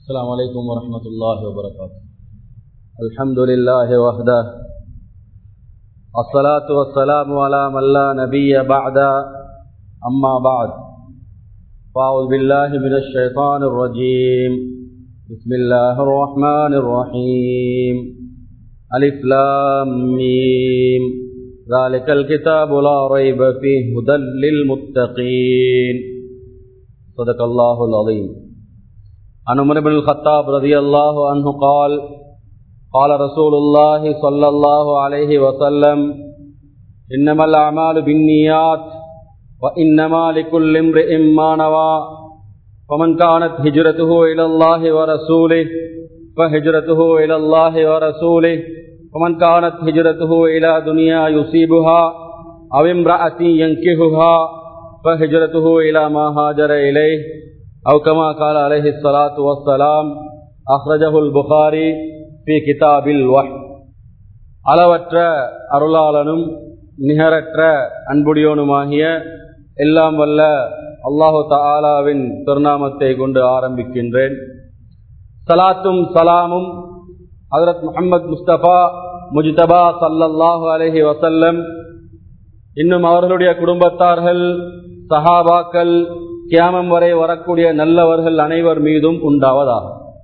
السلام عليكم ورحمة الله وبركاته. الحمد لله وحده، الصلاة والسلام على من لا نبي بعد، أما بعد، فأعوذ بالله من الشيطان الرجيم. بسم الله الرحمن الرحيم. ألف لام ميم، ذلك الكتاب لا ريب فيه هدى للمتقين. صدق الله العظيم. عن عمر بن الخطاب رضي الله عنه قال: قال رسول الله صلى الله عليه وسلم: إنما الأعمال بالنيات وإنما لكل امرئ ما نوى، فمن كانت هجرته إلى الله ورسوله فهجرته إلى الله ورسوله، ومن كانت هجرته إلى دنيا يصيبها أو امرأة ينكحها فهجرته إلى ما هاجر إليه، أو كما قال عليه الصلاة والسلام. أخرجه البخاري في كتاب الوحي. அளவற்ற அருளாளனும் நிகரற்ற அன்புடையோனுமாகிய எல்லாம் வல்ல அல்லாஹு தஆலாவின் திருநாமத்தை கொண்டு ஆரம்பிக்கின்றேன். சலாத்தும் சலாமும் ஹஜ்ரத் முஹம்மது முஸ்தபா முஜ்தபா ஸல்லல்லாஹு அலைஹி வஸல்லம், இன்னும் அவர்களுடைய குடும்பத்தார்கள், சஹாபாக்கள், கியாமம் வரை வரக்கூடிய நல்லவர்கள் அனைவர் மீதும் உண்டாவதாக.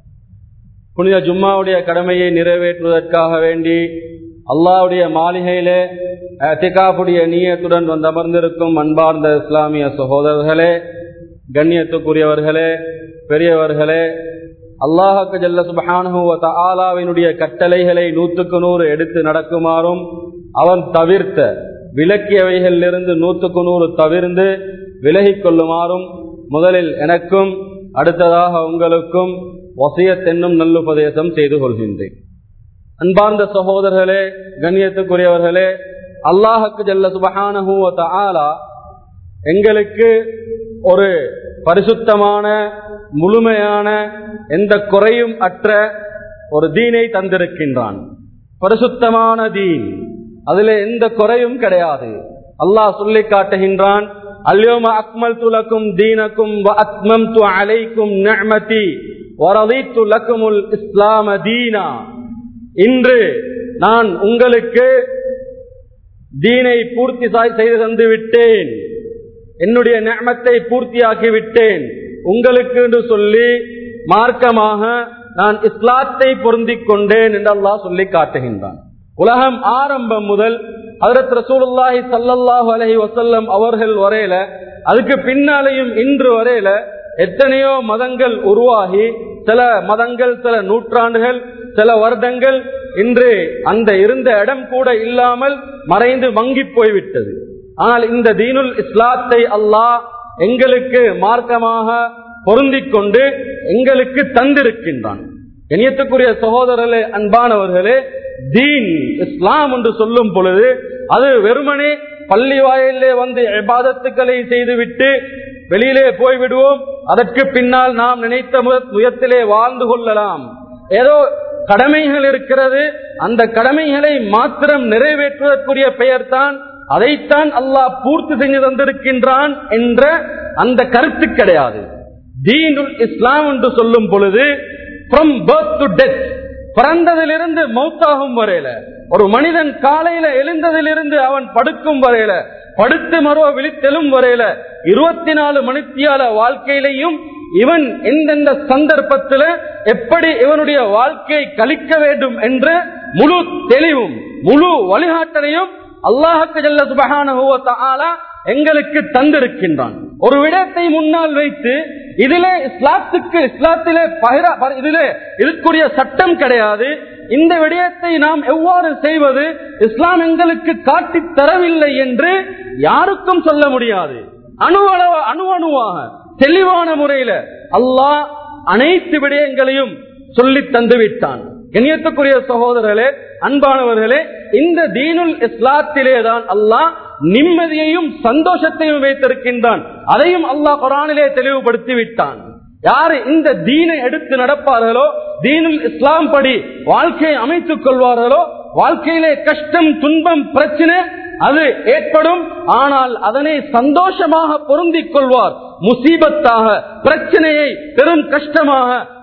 புனித ஜும்மாவுடைய கடமையை நிறைவேற்றுவதற்காக வேண்டி அல்லாஹ்வுடைய மாளிகையிலே இஅ்திகாஃபுடைய நியத்துடன் வந்து அமர்ந்திருக்கும் அன்பார்ந்த இஸ்லாமிய சகோதரர்களே, கண்ணியத்துக்குரியவர்களே, பெரியவர்களே, அல்லாஹ் ஜல்ல சுப்ஹானஹு வ தஆலாவினுடைய கட்டளைகளை 100க்கு 100 எடுத்து நடக்குமாறும், அவன் தவிர்த்த விலக்கியவைகளிலிருந்து 100க்கு 100 தவிர்ந்து விலகிக் கொள்ளுமாறும் முதலில் எனக்கும் அடுத்ததாக உங்களுக்கும் வசியத் என்னும் நல்லுபதேசம் செய்து கொள்கின்றேன். அன்பார்ந்த சகோதரர்களே, கண்ணியத்துக்குரியவர்களே, அல்லாஹ் ஜல்ல சுப்ஹானஹு வ தஆலா எங்களுக்கு ஒரு பரிசுத்தமான, முழுமையான, எந்த குறையும் அற்ற ஒரு தீனை தந்திருக்கின்றான். பரிசுத்தமான தீன், அதிலே எந்த குறையும் கிடையாது. அல்லாஹ் சொல்லி காட்டுகின்றான்: அல்யௌம அக்மல்து லக்கும் தீனக்கும் வ அத்மம்து அலைக்கும் நிஅமதி வ ரதீது லக்குமுல் இஸ்லாம தீனா. இன்று நான் உங்களுக்கு தீனை பூர்த்தி செய்து தந்து விட்டேன், என்னுடைய நிஅமத்தை பூர்த்தியாக்கி விட்டேன் உங்களுக்கு என்று சொல்லி மார்க்கமாக நான் இஸ்லாத்தை பொருந்திக் கொண்டேன் என்று அல்லாஹ் சொல்லி காட்டுகின்றான். உலகம் ஆரம்பம் முதல் ஹஜ்ரத் ரசூலுல்லாஹி ஸல்லல்லாஹு அலைஹி வஸல்லம் அவர்கள் வரையில, அதுக்கு பின்னாலேயும் இன்று வரையில எத்தனையோ மதங்கள் உருவாகி, சில மதங்கள் சில நூற்றாண்டுகள், சில வருடங்கள், இன்று அந்த இருந்த இடம் கூட இல்லாமல் மறைந்து மங்கி போய்விட்டது. ஆனால் இந்த தீனுல் இஸ்லாத்தை அல்லாஹ் எங்களுக்கு மார்க்கமாக பொருந்திக் கொண்டு எங்களுக்கு தந்திருக்கின்றான். இனியத்துக்குரிய சகோதரர்களே, அன்பானவர்களே, தீன் இஸ்லாம் என்று சொல்லும் பொழுது அது வெறுமனே பள்ளி வாயிலே வந்து இபாதத்துக்களை செய்துவிட்டு வெளியிலே போய்விடுவோம், அதற்கு பின்னால் நாம் நினைத்த முயத்திலே வாழ்ந்து கொள்ளலாம், ஏதோ கடமைகள் இருக்கிறது, அந்த கடமைகளை மாத்திரம் நிறைவேற்றுவதற்குரிய பெயர் தான், அதைத்தான் அல்லாஹ் பூர்த்தி செஞ்சு தந்திருக்கின்றான் என்ற அந்த கருத்து கிடையாது. தீனுல் இஸ்லாம் என்று சொல்லும் பொழுது ஃப்ரம் பர்த் டு டெத், பிறந்ததிலிருந்து மௌத்தாகும் வரையில, ஒரு மனிதன் காலையில எழுந்ததிலிருந்து அவன் படுக்கும் வரையில, படுத்து மறுவ விழித்தெழும் வரையில 24 மணித்தியால வாழ்க்கையிலையும் இவன் எந்தெந்த சந்தர்ப்பத்தில் எப்படி இவனுடைய வாழ்க்கையை கழிக்க வேண்டும் என்ற முழு தெளிவும் முழு வழிகாட்டலையும் அல்லாஹ் ஜல்ல சுப்ஹானஹு வ தஆலா எங்களுக்கு தந்திருக்கின்றான். ஒரு விடயத்தை முன்னால் வைத்து இதிலே இஸ்லாத்திலே இதிலே இதுக்குரிய சட்டம் கிடையாது, இந்த விடயத்தை நாம் எவ்வாறு செய்வது இஸ்லாம் எங்களுக்கு காட்டி தரவில்லை என்று யாருக்கும் சொல்ல முடியாது. அணுவாக தெளிவான முறையில அல்லாஹ் அனைத்து விடயங்களையும் சொல்லி தந்து விட்டான். கண்ணியத்துக்குரிய சகோதரர்களே, அன்பானவர்களே, இந்த தீனுல் இஸ்லாத்திலேதான் அல்லாஹ் நிம்மதியையும் சந்தோஷத்தையும் வைத்திருக்கின்றான். அதையும் அல்லாஹ் குர்ஆனிலே தெளிவுபடுத்தி விட்டான். யாரு இந்த தீனை எடுத்து நடப்பார்களோ, தீனுல் இஸ்லாம் படி வாழ்க்கையை அமைத்துக் கொள்வார்களோ, வாழ்க்கையிலே கஷ்டம், துன்பம், பிரச்சனை அது ஏற்படும், ஆனால் அதனை சந்தோஷமாக பொருந்திக் கொள்வார். முசீபத்தாக, பிரச்சனையை பெரும் கஷ்டமாக,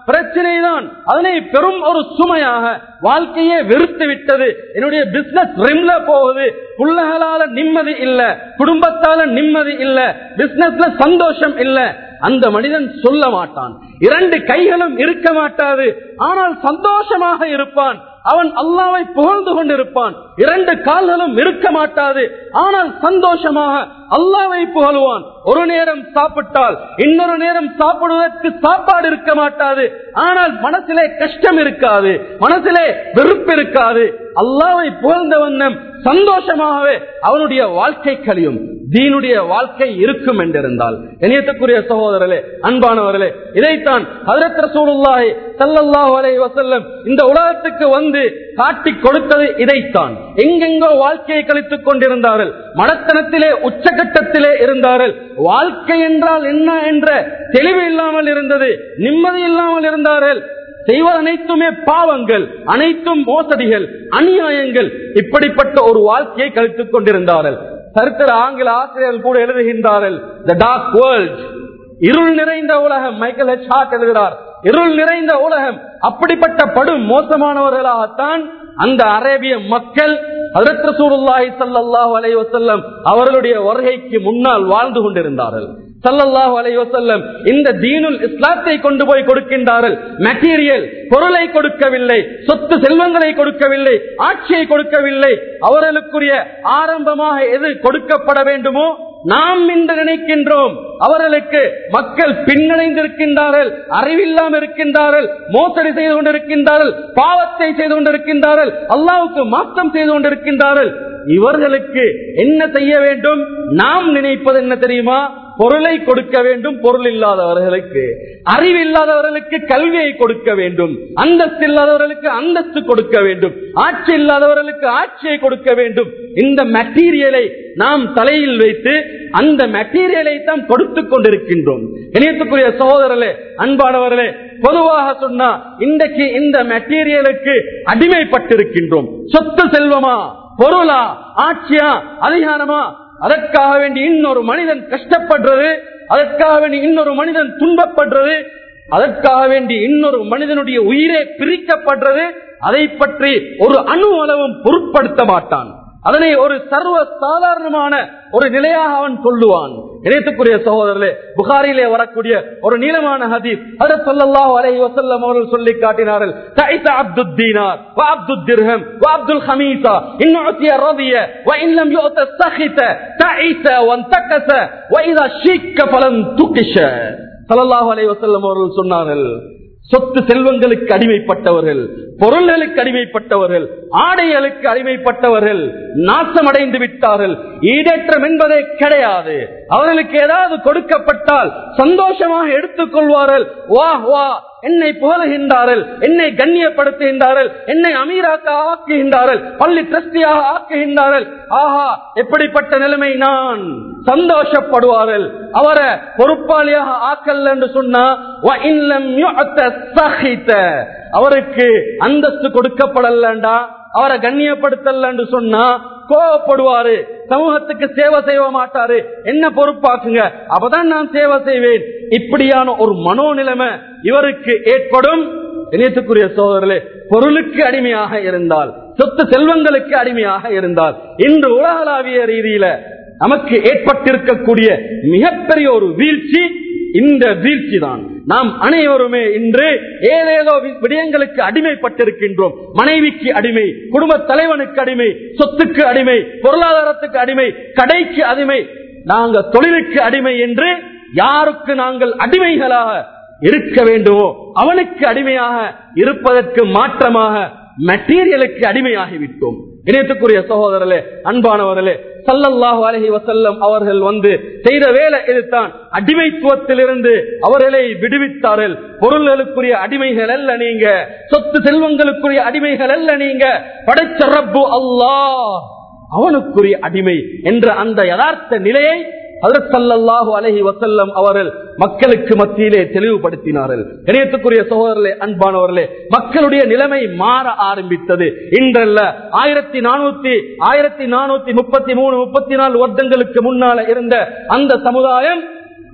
பிரச்சனை தான். அதனை பெரும் ஒரு சுமையாக வாழ்க்கையே வெறுத்து விட்டது. என்னுடைய பிசினஸ் ரிம்ல போகுது, புள்ளகளால நிம்மதி இல்ல, குடும்பத்தால நிம்மதி இல்ல, பிசினஸ்ல சந்தோஷம் இல்ல. அந்த மனிதன் சொல்ல மாட்டான். 2 கைகளும் இருக்க மாட்டாது, ஆனால் சந்தோஷமாக இருப்பான். அவன் அல்லாஹ்வை புகழ்ந்து கொண்டிருப்பான். 2 கால்களும் இருக்க மாட்டாது, ஆனால் சந்தோஷமாக அல்லாஹ்வை புகழுவான். ஒரு நேரம் சாப்பிட்டால் இன்னொரு நேரம் சாப்பிடுவதற்கு சாப்பாடு இருக்க மாட்டாது, ஆனால் மனசிலே கஷ்டம் இருக்காது, மனசிலே வெறுப்பு இருக்காது. அல்லாஹ்வை புகழ்ந்த வண்ணம் சந்தோஷமாகவே அவனுடைய வாழ்க்கை கழியும். தீனுடைய வாழ்க்கை இருக்கும் என்றிருந்தால், இணையத்துக்குரிய சகோதரர்களே, அன்பானவர்களே, இதைத்தான் ஹஜ்ரத் ரசூலுல்லாஹி ஸல்லல்லாஹு அலைஹி வஸல்லம் இந்த உலகத்துக்கு வந்து காட்டி கொடுத்தது. இதைத்தான் எங்கெங்கோ வாழ்க்கையை கழித்துக் கொண்டிருந்தார்கள், மடத்தனத்திலே உச்சகட்டத்திலே இருந்தார்கள். வாழ்க்கை என்றால் என்ன என்ற தெளிவு இல்லாமல் இருந்தது, நிம்மதி இல்லாமல் இருந்தார்கள். செய்வது அனைத்துமே பாவங்கள், அனைத்தும் மோசடிகள், அநியாயங்கள். இப்படிப்பட்ட ஒரு வாழ்க்கையை கழித்துக் கொண்டிருந்தார்கள். சரித்திர ஆங்கில ஆசிரியர்கள் கூட எழுதுகின்றார்கள், தி டார்க் வேர்ல்ட், இருள் நிறைந்த உலகம். மைக்கேல் எச் ஹார்ட் எழுதுகிறார், இருள் நிறைந்த உலகம். அப்படிப்பட்ட படும் மோசமானவர்களாகத்தான் அந்த அரேபிய மக்கள் ஹஜ்ரத் ரசூலுல்லாஹி ஸல்லல்லாஹு அலைஹி வஸல்லம் அவர்களுடைய வருகைக்கு முன்னால் வாழ்ந்து கொண்டிருந்தார்கள். ஸல்லல்லாஹு அலைஹி வஸல்லம் இந்த தீனுல் இஸ்லாத்தை கொண்டு போய் கொடுக்கின்றார்கள். மெட்டீரியல் பொருளை கொடுக்கவில்லை, சொத்து செல்வங்களை கொடுக்கவில்லை, ஆட்சியை கொடுக்கவில்லை. அவர்களுக்குரிய ஆரம்பமாக எது கொடுக்கப்பட வேண்டுமோ நாம் இன்று நினைக்கின்றோம். அவர்களுக்கு மக்கள் பின்னடைந்திருக்கின்றார்கள், அறிவில்லாமல் இருக்கின்றார்கள், மோசடி செய்து கொண்டிருக்கின்றார்கள், பாவத்தை செய்து கொண்டிருக்கின்றார்கள், அல்லாஹ்வுக்கு மாற்றம் செய்து கொண்டிருக்கின்றார்கள். இவர்களுக்கு என்ன செய்ய வேண்டும்? நாம் நினைப்பது என்ன தெரியுமா? பொருளை கொடுக்க வேண்டும். பொருள் இல்லாதவர்களுக்கு, அறிவில்லாதவர்களுக்கு கல்வியை கொடுக்க வேண்டும், அந்தஸ்து இல்லாதவர்களுக்கு அந்தஸ்து கொடுக்க வேண்டும், ஆட்சி இல்லாதவர்களுக்கு ஆட்சியை கொடுக்க வேண்டும். இந்த மெட்டீரியலை நாம் தலையில் வைத்து அந்த மெட்டீரியலை தான் கொடுத்துக் கொண்டிருக்கின்றோம். இணையத்துக்குரிய சகோதரர்களே, அன்பானவர்களே, பொதுவாக சொன்னா இன்றைக்கு இந்த மெட்டீரியலுக்கு அடிமைப்பட்டிருக்கின்றோம். சொத்து செல்வமா, பொருளா, ஆட்சியா, அதிகாரமா, அதற்காக வேண்டி இன்னொரு மனிதன் கஷ்டப்படுறது, அதற்காக வேண்டி இன்னொரு மனிதன் துன்பப்படுறது, அதற்காக வேண்டி இன்னொரு மனிதனுடைய உயிரை பிரிக்கப்படுறது, அதை பற்றி ஒரு அணு அளவும் பொருட்படுத்த மாட்டான். அதனை ஒரு சர்வ சாதாரணமான ஒரு நிலையாக அவன் சொல்லுவான். இணையத்துக்குரிய சகோதரர்களே, புகாரிலே வரக்கூடிய ஒரு நீளமான ஹதீஸ், ஹஜ்ரத் ஸல்லல்லாஹு அலைஹி வஸல்லம் அவர்கள் சொல்லி காட்டினார்கள், தஐஸ அப்துத் தீனார் வ அப்துத் திர்ஹம் வ அப்துல் ஹமீஸா இன் உதிய ரதிய வ இன் லம் யுத ஸஹித தஐஸ வ தகஸ வ இதா ஷிக்க ஃபலன் துகிஷ. ஸல்லல்லாஹு அலைஹி வஸல்லம் அவர்கள் சொன்னார்கள், சொத்து செல்வங்களுக்கு அடிமைப்பட்டவர்கள், பொருள்களுக்கு அடிமைப்பட்டவர்கள், ஆடைகளுக்கு அடிமைப்பட்டவர்கள் நாசமடைந்து விட்டார்கள். ஈடேற்றம் என்பதே கிடையாது. அவர்களுக்கு ஏதாவது கொடுக்கப்பட்டால் சந்தோஷமாக எடுத்துக் கொள்வார்கள். வா வா, என்னை புகழுகின்றார்கள், என்னை கண்ணியப்படுத்துகின்றார்கள், என்னை அமீராக்க ஆக்குகின்றார்கள், பள்ளி டிரஸ்டியாக ஆக்குகின்றார்கள். ஆஹா, எப்படிப்பட்ட நிலைமை! நான் சந்தோஷப்படுவார்கள். அவரை பொறுப்பாளியாக ஆக்கல் என்று சொன்னா அவருக்கு அந்தஸ்து கொடுக்கப்படலண்டா, அவரை கண்ணியப்படுத்தல் என்று சொன்னா கோவப்படுவாரு, சமூகத்துக்கு சேவை செய்ய மாட்டாரு. என்ன பொறுப்பாக்குங்க, அப்பதான் நான் சேவை செய்வேன். இப்படியான ஒரு மனோநிலைமை இவருக்கு ஏற்படும். இணையத்துக்குரிய சோதரர்களே, பொருளுக்கு அடிமையாக இருந்தால், சொத்து செல்வங்களுக்கு அடிமையாக இருந்தால், இன்று உலகளாவிய ரீதியில நமக்கு ஏற்பட்டிருக்கக்கூடிய மிகப்பெரிய ஒரு வீழ்ச்சி இந்த வீழ்ச்சி தான். நாம் அனைவருமே இன்று ஏதேதோ விடயங்களுக்கு அடிமைப்பட்டிருக்கின்றோம். மனைவிக்கு அடிமை, குடும்ப தலைவனுக்கு அடிமை, சொத்துக்கு அடிமை, பொருளாதாரத்துக்கு அடிமை, கடைக்கு அடிமை, நாங்கள் தொழிலுக்கு அடிமை என்று யாருக்கு நாங்கள் அடிமைகளாக இருக்க வேண்டுமோ அவனுக்கு அடிமையாக இருப்பதற்கு மாற்றமாக மெட்டீரியலுக்கு அடிமையாகிவிட்டோம். இணையத்துக்குரிய சகோதரர்களே, அன்பானவர்களே, ஸல்லல்லாஹு அலைஹி வஸல்லம் அவர்கள் வந்து செய்த வேலை இதுதான். அடிமைத்துவத்திலிருந்து அவர்களை விடுவித்தார்கள். பொருள்களுக்குரிய அடிமைகள் அல்ல நீங்க, சொத்து செல்வங்களுக்குரிய அடிமைகள் அல்ல நீங்க, படைச்ச ரப்பு அல்லாஹ் அவனுக்குரிய அடிமை என்ற அந்த யதார்த்த நிலையை ஹஜ்ரத் ஸல்லல்லாஹு அலைஹி வஸல்லம் அவர்கள் மக்களுக்கு மத்தியிலே தெளிவுபடுத்தினார்கள். இணையத்துக்குரிய சகோதரர்களே, அன்பானவர்களே, மக்களுடைய நிலைமை மாற ஆரம்பித்தது. இன்றல்ல, 1433-34 வருடங்களுக்கு முன்னால இருந்த அந்த சமுதாயம்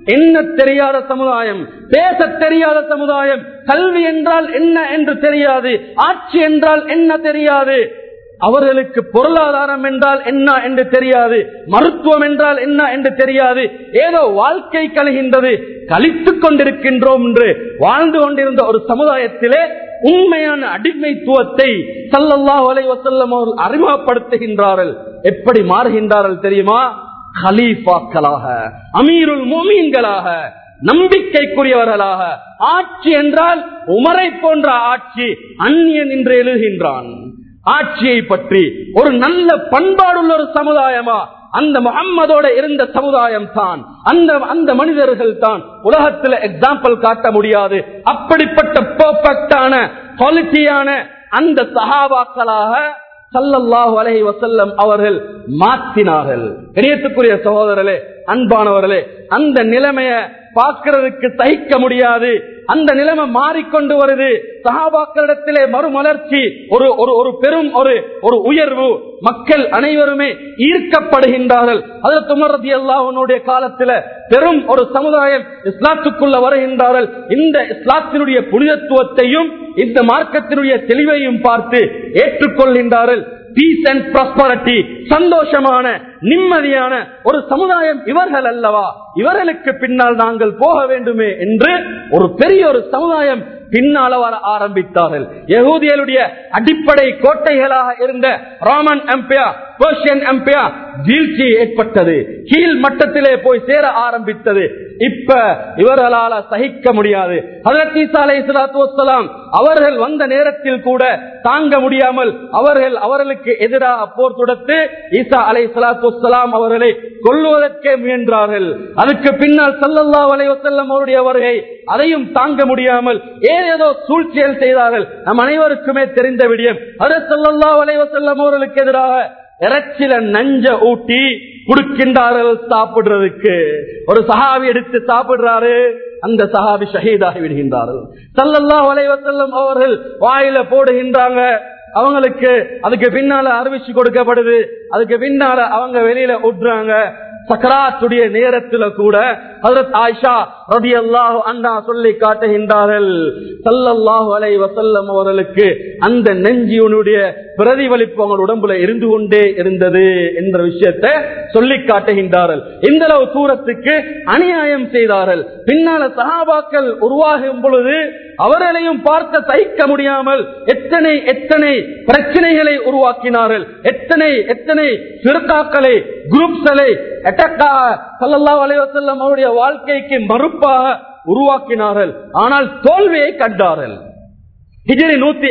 என்ன தெரியாத சமுதாயம், பேச தெரியாத சமுதாயம், கல்வி என்றால் என்ன என்று தெரியாது, ஆட்சி என்றால் என்ன தெரியாது, அவர்களுக்கு பொருளாதாரம் என்றால் என்ன என்று தெரியாது, மருத்துவம் என்றால் என்ன என்று தெரியாது. ஏதோ வாழ்க்கை கழிகின்றது, கழித்துக் கொண்டிருக்கின்றோம் என்று வாழ்ந்து கொண்டிருந்த ஒரு சமுதாயத்திலே உண்மையான அடிமைத்துவத்தை ஸல்லல்லாஹு அலைஹி வஸல்லம் அவர்கள் அறிமுகப்படுத்துகின்றார்கள். எப்படி மாறுகின்றார்கள் தெரியுமா? கலீஃபாக்களாக, அமீருல் முஃமினீன்களாக, நம்பிக்கைக்குரியவர்களாக. ஆட்சி என்றால் உமரை போன்ற ஆட்சி அந்நியன் என்று எழுதுகின்றான். ஆட்சியை பற்றி ஒரு நல்ல பண்பாடுள்ள ஒரு சமுதாயமா அந்த முஹம்மதோட இருந்த சமுதாயம் தான், அந்த மனிதர்கள் தான். உலகத்தில் எக்ஸாம்பிள் காட்ட முடியாது. அப்படிப்பட்ட பெர்ஃபெக்ட்டான குவாலிட்டியான அந்த சஹாபாக்களாக ஸல்லல்லாஹு அலைஹி வஸல்லம் அவர்கள் மாற்றினார்கள். கண்ணியத்துக்குரிய சகோதரர்களே, அன்பானவர்களே, அந்த நிலைமையை பார்க்கிறதுக்கு சகிக்க முடியாது. அந்த நிலைமை மாறிக்கொண்டு வருது. சஹாபாக்களிடத்திலே மறுமலர்ச்சி, ஒரு பெரும் ஒரு உயர்வு, மக்கள் அனைவருமே ஈர்க்கப்படுகின்றார்கள். ஹஜ்ரத் உமர் ரலியல்லாஹு அன்ஹுடைய காலத்தில் பெரும் ஒரு சமுதாயம் இஸ்லாத்துக்குள்ள வருகின்றார்கள். இந்த இஸ்லாத்தினுடைய புனிதத்துவத்தையும் இந்த மார்க்கத்தினுடைய தெளிவையும் பார்த்து ஏற்றுக்கொள்கின்றார்கள். பீஸ் அண்ட் ப்ராஸ்பரிட்டி, சந்தோஷமான நிம்மதியான ஒரு சமுதாயம் இவர்கள் அல்லவா, இவர்களுக்கு பின்னால் நாங்கள் போக வேண்டுமே என்று ஒரு பெரிய ஒரு சமுதாயம் பின்னால் வர ஆரம்பித்தார்கள். யகூதியருடைய அடிப்படை கோட்டைகளாக இருந்த ரோமன் எம்பையர், பெர்ஷியன் எம்பையர் வீழ்ச்சி ஏற்பட்டது, கீழ் மட்டத்திலே போய் சேர ஆரம்பித்தது. இப்ப இவர்களால சகிக்க முடியாது. ஹஜ்ரத் ஈசா அலைஹிஸ்ஸலாத்து வஸ்ஸலாம் அவர்கள் வந்த நேரத்தில் கூட தாங்க முடியாமல் அவர்களுக்கு எதிராக போர் தொடுத்து ஈசா அலைஹிஸ்ஸலாத்து வஸ்ஸலாம் அவர்களை கொல்லுவதற்கே முயன்றார்கள். அதுக்கு பின்னால் ஸல்லல்லாஹு அலைஹி வஸல்லம் அவருடைய வருகை, அதையும் தாங்க முடியாமல் ஏதேதோ சூழ்ச்சிகள் செய்தார்கள். நம் அனைவருக்குமே தெரிந்த விடயம். ஹஜ்ரத் ஸல்லல்லாஹு அலைஹி வஸல்லம் அவர்களுக்கு எதிராக இறைச்சில நஞ்ச ஊட்டி குடுக்கின்றார்கள் சாப்பிடுறதுக்கு. ஒரு சஹாபி எடுத்து சாப்பிடுறாரு, அந்த சஹாபி ஷஹீதாகி விடுகின்றார்கள். ஸல்லல்லாஹு அலைஹி வஸல்லம் அவர்கள் வாயில போடுகின்றாங்க, அவங்களுக்கு அதுக்கு பின்னால அறிவிச்சு கொடுக்கப்படுது. அதுக்கு பின்னால அவங்க வெளியில விடுறாங்க. சக்கராத்துடைய நேரத்துல கூட ஹஜ்ரத் ஆயிஷா ரலியல்லாஹு அன்ஹா சொல்லி காட்டுகின்றார்கள், ஸல்லல்லாஹு அலைஹி வஸல்லம் அவர்களுக்கு அந்த நெஞ்சினுடைய பிரதிபலிப்பு அவங்க உடம்புல இருந்து கொண்டே இருந்தது என்ற விஷயத்தை சொல்லி காட்டுகின்றார்கள். இந்த அளவு தூரத்துக்கு அநியாயம் செய்தார்கள். பின்னால சஹாபாக்கள் உருவாகும் பொழுது அவர்களையும் பார்க்க சகிக்க முடியாமல் எத்தனை எத்தனை பிரச்சனைகளை உருவாக்கினார்கள், எத்தனை ஃபிர்காக்களை, குரூப்ஸ்களை ஸல்லல்லாஹு அலைஹி வஸல்லம் அவருடைய வாழ்க்கைக்கு மறுப்பாக உருவாக்கினார்கள். ஆனால் தோல்வியை கண்டார்கள். ஹிஜ்ரி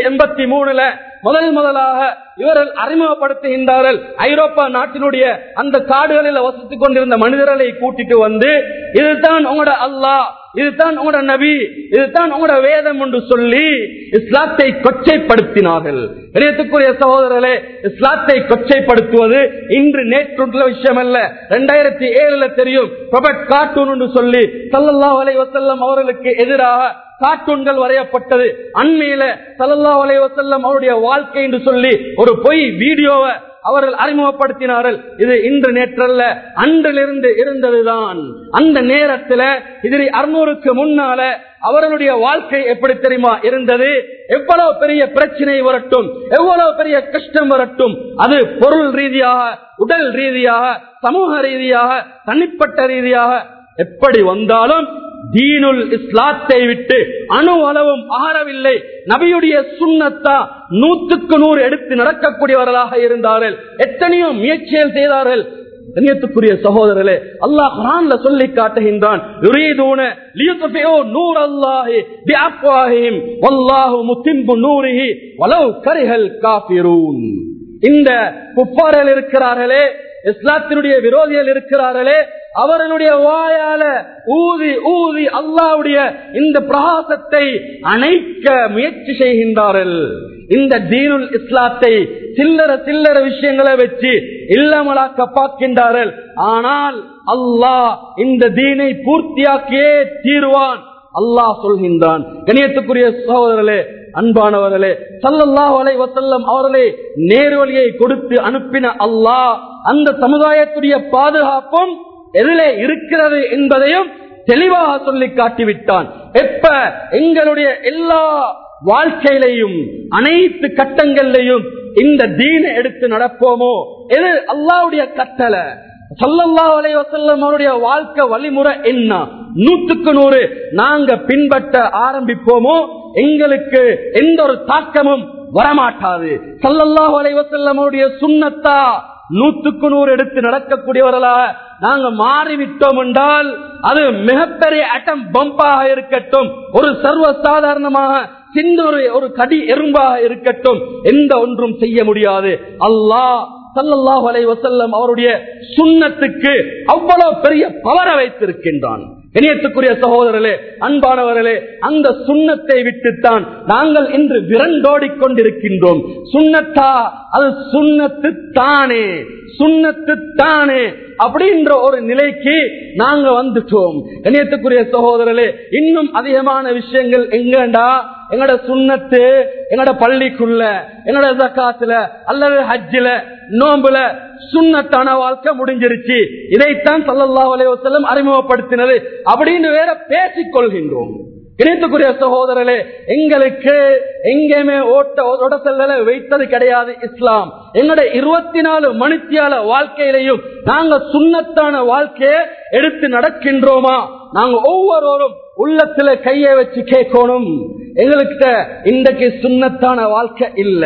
183 முதலாக இவர்கள் அறிமுகப்படுத்துகின்றார்கள். ஐரோப்பா நாட்டினுடைய அந்த காடுகளில் வசித்துக் கொண்டிருந்த மனிதர்களை கூட்டிட்டு வந்து, இதுதான் உங்களோட அல்லாஹ், இதுதான் உங்களோட நபி, இதுதான் உங்களோட வேதம் என்று சொல்லி இஸ்லாத்தை கொச்சைப்படுத்தினார்கள். இணையத்துக்குரிய சகோதரர்களே, இஸ்லாத்தை கொச்சைப்படுத்துவது இன்று நேற்றுள்ள விஷயம் அல்ல. 2007 தெரியும், ப்ராபர்ட் கார்ட்டூன் என்று சொல்லி ஸல்லல்லாஹு அலைஹி வஸல்லம் அவர்களுக்கு எதிராக கார்ட்டூன்கள் வரையப்பட்டது. அண்மையில ஸல்லல்லாஹு அலைஹி வஸல்லம் அவருடைய வாழ்க்கை என்று சொல்லி ஒரு பொய் வீடியோவை அவர்கள் அறிமுகப்படுத்தினார்கள். இது இன்று நேற்றல்ல, அன்றிலிருந்து இருந்ததுதான். அந்த நேரத்தில் ஹிஜ்ரி 600க்கு முன்னால அவர்களுடைய வாழ்க்கை எப்படி தெரியுமா இருந்தது? எவ்வளவு பெரிய பிரச்சனை வரட்டும், எவ்வளவு பெரிய கஷ்டம் வரட்டும், அது பொருள் ரீதியாக, உடல் ரீதியாக, சமூக ரீதியாக, தனிப்பட்ட ரீதியாக எப்படி வந்தாலும் தீனுல் இஸ்லாத்தை விட்டு அணு அளவும் ஆறவில்லை. நபியுடைய சுன்னத்தா 100க்கு 100 எடுத்து நடக்கக்கூடியவர்களாக இருந்தார்கள். எத்தனையோ முயற்சிகள் செய்தார்கள். கண்ணியத்துக்குரிய சகோதரர்களே, அல்லாஹ் குர்ஆன்ல சொல்லி காட்டுகின்றான், யுரீதுன லியுத்ஃபிஉ நூரல்லாஹி பிஅஃவாஹிஹிம் வல்லாஹு முத்திம்மு நூரிஹி வலவ் கரிஹல் காஃபிரூன். இந்த குஃபார்கள் இருக்கிறார்களே, இஸ்லாத்தினுடைய விரோதிகள் இருக்கிறார்களே, அவர்களுடைய வாயால ஊதி ஊதி அல்லாஹ்வுடைய இந்த பிரகாசத்தை அணைக்க முயற்சி செய்கின்றார்கள். இந்த தீனுல் இஸ்லாத்தை சில்லற விஷயங்களை வச்சு இல்லாமலாக்க பார்க்கின்றார்கள். ஆனால் அல்லாஹ் இந்த தீனை பூர்த்தியாக்கியே தீர்வான். அல்லாஹ் சொல்கின்றான். கண்ணியத்துக்குரிய சகோதரர்களே, அன்பானவர்களே, ஸல்லல்லாஹு அலைஹி வஸல்லம் அவர்களே நேர்வழியை கொடுத்து அனுப்பின அல்லாஹ் அந்த சமுதாயத்துடைய பாதுகாப்பும் எதிலே இருக்கிறது என்பதையும் தெளிவாக சொல்லி காட்டிவிட்டான். எப்ப எங்களுடைய எல்லா வாழ்க்கையிலையும் அனைத்து கட்டங்களிலையும் இந்த தீனை எடுத்து நடப்போமோ, எது அல்லாஹ்வுடைய கட்டளை, ஸல்லல்லாஹு அலைஹி வஸல்லம் அவருடைய வாழ்க்கை வழிமுறை என்ன 100% நாங்க பின்பற்ற ஆரம்பிப்போமோ, எங்களுக்கு எந்த ஒரு தாக்கமும் வரமாட்டாது. ஸல்லல்லாஹு அலைஹி வஸல்லம் அவருடைய சுன்னத்தா 100% எடுத்து நடக்கக்கூடியவர்களா நாங்க மாறிவிட்டோம் என்றால், அது மிகப்பெரிய அட்டம் பம்பாக இருக்கட்டும், ஒரு சர்வ சாதாரணமாக சின்ன ஒரு கடி எறும்பாக இருக்கட்டும், எந்த ஒன்றும் செய்ய முடியாது. அல்லாஹ் ஸல்லல்லாஹு அலைஹி வஸல்லம் அவருடைய சுன்னத்துக்கு அவ்வளவு பெரிய பவரை வைத்திருக்கின்றான். இணையத்துக்குரிய சகோதரர்களே, அன்பானவர்களே, அந்த சுன்னத்தை விட்டுத்தான் நாங்கள் இன்று விரண்டோடி கொண்டிருக்கின்றோம். சுன்னத்தா, அது சுன்னத்து தானே, சுன்னத்து தானே அப்படின்ற ஒரு நிலைக்கு நாங்க வந்துட்டோம். இணையத்துக்குரிய சகோதரர்களே, இன்னும் அதிகமான விஷயங்கள் எங்கடா, எங்கட சுன்னத்து எங்கட பள்ளிக்குள்ள, எங்கட ஜகாத்துல அல்லது ஹஜ்ஜில நோம்புல சுன்னத்தான வாழ்க்கை முடிஞ்சிருச்சு, இதைத்தான் ஸல்லல்லாஹு அலைஹி வஸல்லம் அறிமுகப்படுத்தினது அப்படின்னு வேற பேசிக் கொள்கின்றோம். இணைத்துக்குரிய சகோதரர்களே, எங்களுக்கு எங்கேயுமே ஓட்டசல்ல வைத்தது கிடையாது இஸ்லாம். எங்களுடைய 24 மணித்தியால வாழ்க்கையிலையும் நாங்க சுன்னத்தான வாழ்க்கையை எடுத்து நடக்கின்றோமா? நாங்க ஒவ்வொருவரும் உள்ளத்துல கையை வச்சு கேட்கணும், எங்களுக்கு இன்றைக்கு சுன்னத்தான வாழ்க்கை இல்ல.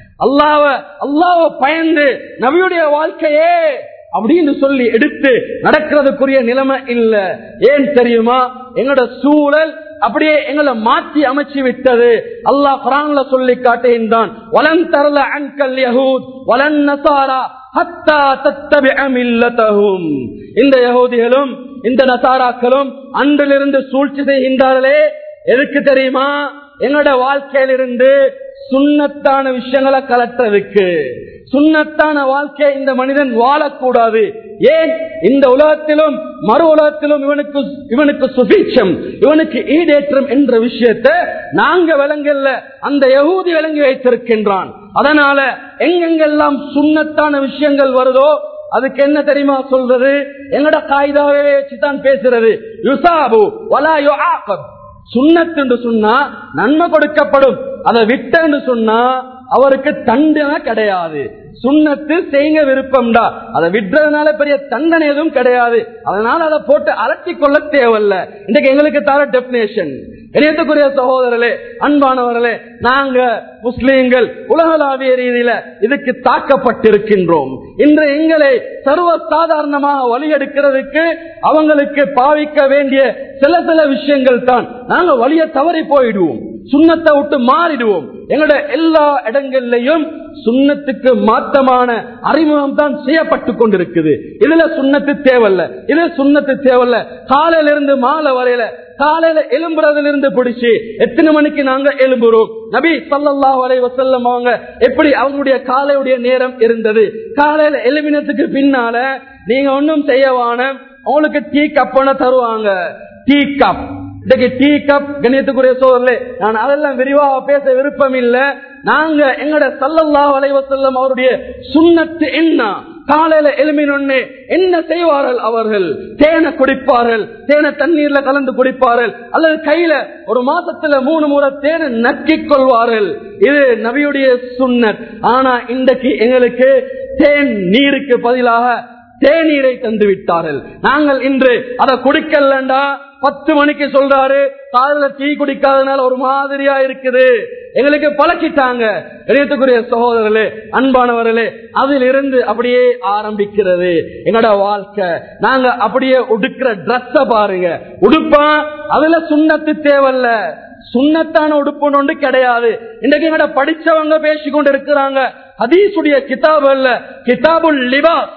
அல்லாஹ்வை பயந்து நபியுடைய வாழ்க்கையே அப்படின்னு சொல்லி எடுத்து நடக்கிறதுக்குரிய நிலைமை இல்ல. ஏன் தெரியுமா? எங்களோட சூழல் அப்படியே எங்களை மாற்றி அமைச்சு விட்டது. அல்லாஹ் குர்ஆன்ல சொல்லி காட்டுகின்றான், வலன் தரல அன்கல் யஹூத் வலன் நஸாரா ஹத்தா தத்தபிஅ மில்லதஹும். இந்த யஹூதிகளும் இந்த நஸாராக்களும் அன்றிலிருந்து சூழ்ச்சி செய்கின்றார்களே, எதுக்கு தெரியுமா? எங்களோட வாழ்க்கையிலிருந்து சுன்னத்தான விஷயங்களை கலட்டுறதுக்கு. சுன்னத்தான வாழ்க்கை இந்த மனிதன் வாழக்கூடாது. ஏன்? இந்த உலகத்திலும் மறு உலகத்திலும் இவனுக்கு சுபீட்சம், இவனுக்கு ஈடேற்றம் என்ற விஷயத்தை நாங்க விளங்கல்ல, அந்த யஹூதி விளங்கி வைத்திருக்கின்றான். அதனால எங்கெங்கெல்லாம் சுன்னத்தான விஷயங்கள் வருதோ அதுக்கு என்ன தெரியுமா சொல்றது? எங்கட காயிதாவே வச்சுதான் பேசுறது. யுசாபு வலா யுஆகப். சுன்னத் என்று சொன்னா நன்மை கொடுக்கப்படும், அதை விட்டு சொன்னா அவருக்கு தண்டனை கிடையாது. சுன்னத்து செய்ய விருப்பம்டா, அதை விடுறதுனால பெரிய தண்டனை எதுவும் கிடையாது. அதனால அதை போட்டு அலட்டி கொள்ள தேவையில்ல. இன்றைக்கு எங்களுக்கு தர டெபினேஷன். இணையத்துக்குரிய சகோதரர்களே, அன்பானவர்களே, நாங்க முஸ்லீம்கள் உலகளாவிய ரீதியில இதுக்கு தாக்கப்பட்டிருக்கின்றோம். இன்று எங்களை சர்வ சாதாரணமாக வழியெடுக்கிறதுக்கு அவங்களுக்கு பாவிக்க வேண்டிய சில விஷயங்கள் தான் நாங்க வழிய தவறி போயிடுவோம், சுன்னத்தை விட்டு மாறிடுவோம். எங்களோட எல்லா இடங்களிலையும் சுன்னத்துக்கு மாற்றமான அறிமுகம் தான் செய்யப்பட்டு கொண்டிருக்குது. இதுல சுன்னத்து தேவையில்ல, இது சுன்னத்து தேவையில்ல. காலையில இருந்து மாலை வரையில, காலையில எழும்புறதுல இருந்து பிடிச்சு எத்தனை மணிக்கு நாங்க எழும்புறோம், நபி ஸல்லல்லாஹு அலைஹி வஸல்லம் அவங்க எப்படி அவங்களுடைய காலையுடைய நேரம் இருந்தது, காலையில எழுப்பினத்துக்கு பின்னால நீங்க ஒன்னும் செய்யவான உங்களுக்கு டீ கப்பன தருவாங்க. டீ கப், இன்னைக்கு டீ கப், கண்ணியத்துக்குரிய சோதரர்களே, நான் அதெல்லாம் விரிவாக பேச விருப்பம் இல்ல. நாங்க எங்கட ஸல்லல்லாஹு அலைஹி வஸல்லம் அவருடைய சுன்னத்து என்ன, காலையில எழுமினொன்னே என்ன செய்வார்கள்? அவர்கள் தேனை குடிப்பார்கள், தேனை தண்ணீர்ல கலந்து குடிப்பார்கள், அல்லது கையில ஒரு மாசத்துல 3 முறை தேனை நக்கிக் கொள்வார்கள். இது நபியுடைய சுன்னத். ஆனா இன்றைக்கு எங்களுக்கு தேன் நீருக்கு பதிலாக தேநீரை தந்து விட்டார்கள். நாங்கள் இன்று அதை குடிக்கலண்டா 10 மணிக்கு சொல்றாரு, காலையில டீ குடிக்காதனால ஒரு மாதிரியா இருக்குது, எங்களுக்கு பழக்கிட்டாங்க. இணையத்துக்குரிய சகோதரர்களே, அன்பானவர்களே, அதிலிருந்து அப்படியே ஆரம்பிக்கிறது எங்கட வாழ்க்கை. நாங்க அப்படியே உடுக்கிற டிரெஸ் பாருங்க, உடுப்பா அதுல சுன்னத்து தேவையில்ல, சுன்னத்தான உடுப்பு ஒன்று கிடையாது. இன்றைக்கு எங்கட படிச்சவங்க பேசிக்கொண்டு இருக்கிறாங்க, ஹதீஸுடைய கிதாபு அல்ல, கிதாபுல் லிபாஸ்,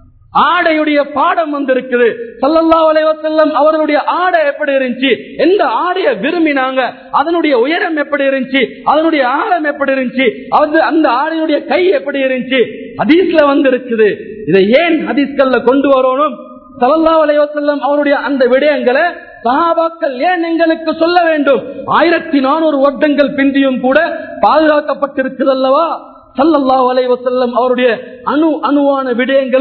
ஆடையுடைய பாடம் வந்திருக்குது. ஸல்லல்லாஹு அலைஹி வஸல்லம் அவர்களுடைய ஆடை எப்படி இருந்துச்சு, எந்த ஆடையை விரும்பினாங்க, அதனுடைய உயரம் எப்படி இருந்துச்சு, அதனுடைய ஆழம் எப்படி இருந்துச்சு, அந்த ஆடையுடைய கை எப்படி இருந்துச்சு, ஹதீஸ்ல வந்திருக்குது. இதை ஏன் ஹதீஸ்கள்ல கொண்டு வரணும்? ஸல்லல்லாஹு அலைஹி வஸல்லம் அவருடைய அந்த விடயங்களை சஹாபாக்கள் ஏன் எங்களுக்கு சொல்ல வேண்டும்? 1400 வருடங்கள் பிந்தியும் கூட பாதுகாக்கப்பட்டிருக்குது அல்லவா? ஸல்லல்லாஹு அலைஹி வஸல்லம் அவருடைய அணுவான விடயங்களும்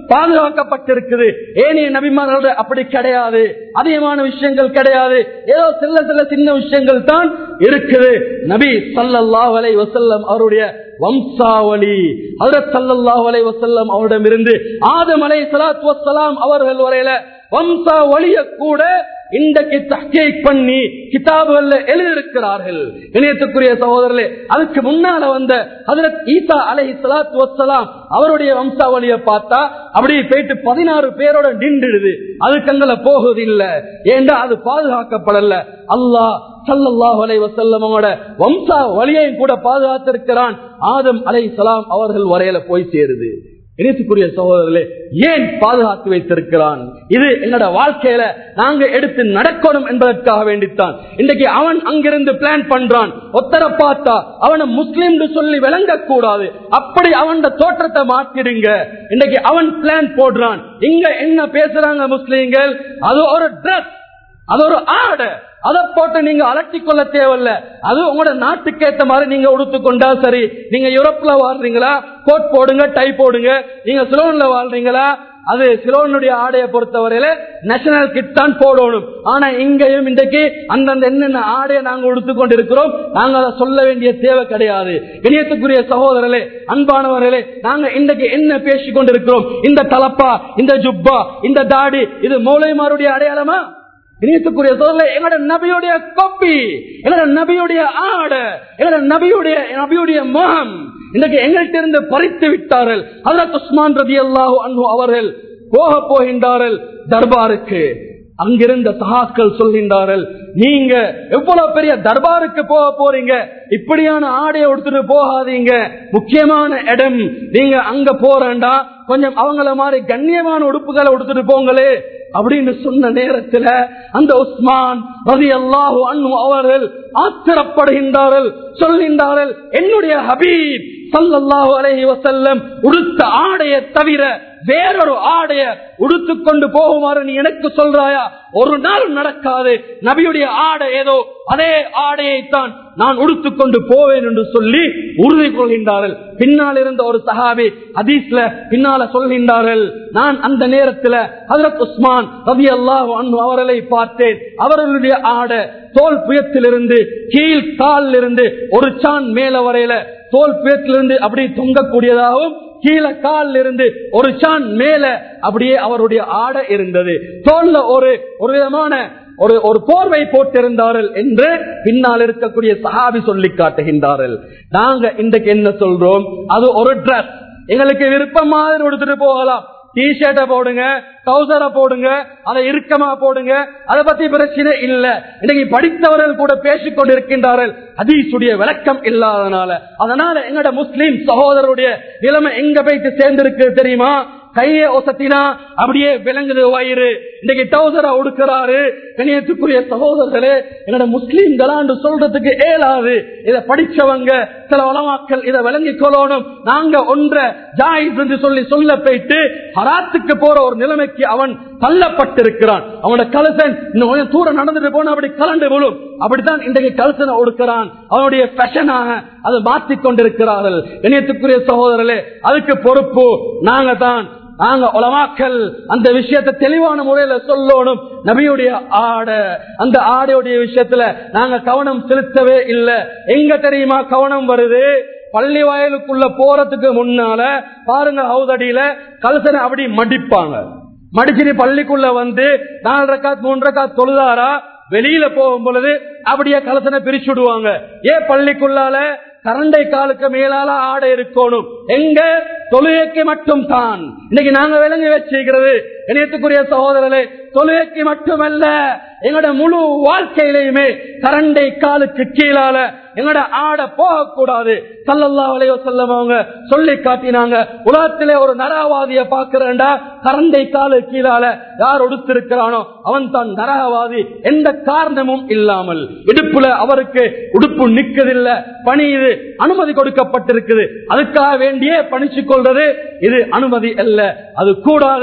பாதுகாக்கப்பட்டிருக்குது. ஏனைய நபிமார்களோட அப்படி கிடையாது, அதிகமான விஷயங்கள் கிடையாது, ஏதோ சில சின்ன விஷயங்கள் தான் இருக்குது. நபி ஸல்லல்லாஹு அலைஹி வஸல்லம் அவருடைய வம்சாவளி, ஹஜ்ரத் ஸல்லல்லாஹு அலைஹி வஸல்லம் அவரிடமிருந்து ஆதம் அலைஹிஸ்ஸலாத்து வஸ்ஸலாம் அவர்கள் வரையில வம்சாவளிய கூட இன்றைக்கு தஹ்கீக் பண்ணி கிதாபுகள்ல எழுதியிருக்கிறார்கள். இணையத்துக்குரிய சகோதரர்களே, அதுக்கு முன்னால வந்த ஹஜ்ரத் ஈசா அலைஹிஸ்ஸலாத்து வஸ்ஸலாம் அவருடைய வம்சாவளியை பார்த்தா அப்படியே போயிட்டு 16 பேரோட நின்றுடுது. அதுக்கு அங்கல போகுது இல்ல, ஏண்டா அது பாதுகாக்கப்படல. அல்லாஹ் ஸல்லல்லாஹு அலைஹி வஸல்லமோட வம்சாவளியையும் கூட பாதுகாத்திருக்கிறான். ஆதம் அலைஹிஸ்ஸலாம் அவர்கள் வரையில போய் சேருது. இணைத்துக்குரிய சகோதரர்களே, ஏன் பாதுகாத்து வைத்திருக்கிறான்? இது என்னோட வாழ்க்கையில நாங்க எடுத்து நடக்கணும் என்பதற்காக வேண்டித்தான். இன்றைக்கு அவன் அங்கிருந்து பிளான் பண்றான், ஒத்தரை பார்த்தா அவனை முஸ்லிம் சொல்லி விளங்க கூடாது, அப்படி அவன் தோற்றத்தை மாற்றிடுங்க. இன்றைக்கு அவன் பிளான் போடுறான். இங்க என்ன பேசுறாங்க முஸ்லிம்கள்? அது ஒரு டிரஸ், அது ஒரு ஆடை, அதை போட்டு நீங்க அலட்டி கொள்ள தேவையில்ல. அது உங்களோட நாட்டுக்கு ஏற்ற மாதிரி நீங்க உடுத்துக்கொண்டா சரி. நீங்க யூரோப்ல வாழ்றீங்களா, கோட் போடுங்க, டை போடுங்க. நீங்க சிலோன்ல வாழ்றீங்களா, அது சிலோனுடைய ஆடையை பொறுத்தவரையில நேஷனல் கிட் தான் போடணும். ஆனா இங்கேயும் இன்றைக்கு அந்தந்த என்னென்ன ஆடையை நாங்க உடுத்துக்கொண்டு இருக்கிறோம், நாங்க அதை சொல்ல வேண்டிய தேவை கிடையாது. இணையத்துக்குரிய சகோதரர்களே, அன்பானவர்களே, நாங்க இன்றைக்கு என்ன பேசிக் கொண்டிருக்கிறோம்? இந்த தலப்பா, இந்த ஜுப்பா, இந்த தாடி, இது மௌலைமாருடைய அடையாளமா? இணையத்துக்குரிய சோதனை எங்களோட நபியுடைய காப்பி, எங்களோட நபியுடைய ஆடை, எங்களோட நபியுடைய முகம் இன்றைக்கு எங்கள்கிட்ட இருந்து பறித்து விட்டார்கள். ஹஜ்ரத் உஸ்மான் ரலியல்லாஹு அன்ஹு அவர்கள் போகின்றார்கள் தர்பாருக்கு. அங்கிருந்த சஹாக்கள் சொல்கின்றார்கள், நீங்க எவ்வளவு பெரிய தர்பாருக்கு போக போறீங்க, இப்படியான ஆடையை எடுத்துட்டு போகாதீங்க, முக்கியமான இடம், நீங்க அங்க போறேன்டா கொஞ்சம் அவங்கள மாதிரி கண்ணியமான உடுப்புகளை எடுத்துட்டு போங்களே அப்படின்னு சொன்ன நேரத்தில் அந்த உஸ்மான் ரலியல்லாஹு அன்ஹு அவர்கள் ஆத்திரப்படுகின்றார்கள், சொல்கின்றார்கள், என்னுடைய ஹபீப் ஸல்லல்லாஹு அலைஹி வஸல்லம் உடுத்த ஆடையை தவிர வேறொரு ஆடைய உடுத்துக்கொண்டு போகுமாறு நீ எனக்கு சொல்றாயா? ஒரு நாள் நடக்காது. நபியுடைய ஆடை ஏதோ அதே ஆடையைத்தான் நான் உடுத்துக்கொண்டு போவேன் என்று சொல்லி உறுதி கொள்கின்றார்கள். பின்னால் இருந்த ஒரு சஹாபி ஹதீஸ்ல பின்னால சொல்கின்றார்கள், நான் அந்த நேரத்தில் ஹஜ்ரத் உஸ்மான் ரலியல்லாஹு அன்ஹு அவர்களை பார்த்தேன். அவர்களுடைய ஆடை தோல் புயத்திலிருந்து கீழ் காலில் இருந்து ஒரு சான் மேல வரையில தோல் புயத்திலிருந்து அப்படி தொங்கக்கூடியதாகவும் கீழே காலில் இருந்து ஒரு சான் மேல அப்படியே அவருடைய ஆடை இருந்தது. தோல்ல ஒரு விதமான ஒரு போர்வை போட்டிருந்தார்கள் என்று பின்னால் இருக்கக்கூடிய சஹாபி சொல்லி காட்டுகின்றார்கள். நாங்க இன்றைக்கு என்ன சொல்றோம்? அது ஒரு டிரஸ், எங்களுக்கு விருப்பம் மாதிரி எடுத்துட்டு போகலாம். டிஷர்ட்டை போடுங்க, டவுசரை போடுங்க, அதை இறுக்கமா போடுங்க, அதை பத்தி பிரச்சனை இல்ல. இன்னைக்கு படித்தவர்கள் கூட பேசிக் கொண்டிருக்கின்றார்கள் ஹதீஸுடைய விளக்கம் இல்லாதனால. அதனால எங்கட முஸ்லிம் சகோதரருடைய நிலைமை எங்க போயிட்டு சேர்ந்திருக்கு தெரியுமா? கையை ஒசத்தினா அப்படியே விளங்குது வயிறு. இன்னைக்கு டவுசரா உடுக்கிறாரு. கணியத்துக்குரிய சகோதரர்களே, என்னோட முஸ்லீம்களான்னு சொல்றதுக்கு ஏலாது. இதை படிச்சவங்க சில உலமாக்கள் இதை விளங்கிக் கொள்ளணும். நாங்க ஒன்றை ஜாயிஸ் என்று சொல்ல போயிட்டு ஹராத்துக்கு போற ஒரு நிலைமைக்கு அவன் தள்ளப்பட்டிருக்கிறான். அவனோட கலசன் இன்னும் கொஞ்சம் தூரம் நடந்துட்டு போன அப்படி கலண்டு விழும். அப்படித்தான் இன்றைக்கு கலசனை ஒடுக்கிறான். அவனுடைய ஃபேஷனாக அதை மாற்றிக் கொண்டிருக்கிறார்கள். கணியத்துக்குரிய சகோதரர்களே, அதுக்கு பொறுப்பு நாங்க தான். நாங்க உலமாக்கள் அந்த விஷயத்தை தெளிவான முறையில சொல்லணும். நபியுடைய ஆடை, அந்த ஆடையுடைய விஷயத்துல நாங்க கவனம் செலுத்தவே இல்லை. எங்க தெரியுமா கவனம் வருது? பள்ளி வாயிலுக்குள்ள போறதுக்கு முன்னால பாருங்க, ஹவுதடியில கலசனை அப்படி மடிப்பாங்க. மடிச்சுட்டு பள்ளிக்குள்ள வந்து 4 ரக்காத் 3 ரக்காத் தொழுதாரா, வெளியில போகும் பொழுது அப்படியே கலசனை பிரிச்சுடுவாங்க. ஏன் பள்ளிக்குள்ளால கரண்டை காலுக்கு மேலால ஆடை இருக்கணும்? எங்க தொழுகைக்கு மட்டும் தான். இன்னைக்கு நாங்க விளங்கி வச்சிருக்கிறது இணையத்துக்குரிய சகோதரர்களே, தொழுகைக்கு மட்டுமல்ல, எங்களோட முழு வாழ்க்கையிலையுமே கரண்டை காலுக்கு கீழால எங்களோட ஆடை போகக்கூடாது. ஸல்லல்லாஹு அலைஹி வஸல்லம் அவங்க சொல்லி காட்டினாங்க, உலகத்திலே ஒரு நரகவாதியை பார்க்கிறேன்டா, கரண்டை காலு கீழால யார் உடுத்திருக்கிறானோ அவன் தான் நரகவாதி. எந்த காரணமும் இல்லாமல் இடுப்புல அவருக்கு உடுப்பு நிற்கதில்லை, பணியுது, அனுமதி கொடுக்கப்பட்டிருக்குது. அதுக்காக வேண்டியே பணிச்சு கொள்றது இது அனுமதி அல்ல, அது கூடாது.